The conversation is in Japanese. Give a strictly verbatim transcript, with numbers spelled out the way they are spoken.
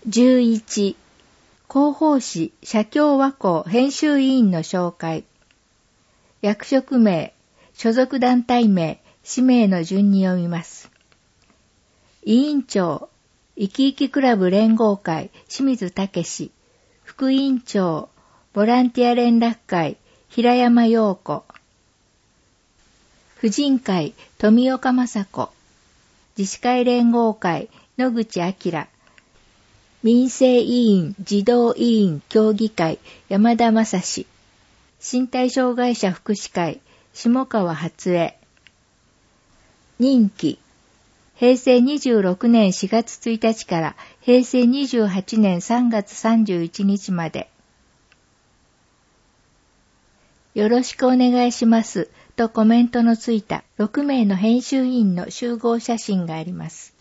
じゅういち、広報誌社協和光編集委員の紹介。役職名、所属団体名、氏名の順に読みます。委員長、いきいきクラブ連合会清水武史。副委員長、ボランティア連絡会平山陽子。婦人会富岡雅子。自治会連合会野口明。民生委員児童委員協議会山田正史。身体障害者福祉会下川初江。任期へいせいにじゅうろくねんしがつついたちからへいせいにじゅうはちねんさんがつさんじゅういちにちまで。よろしくお願いしますとコメントのついたろくめいの編集員の集合写真があります。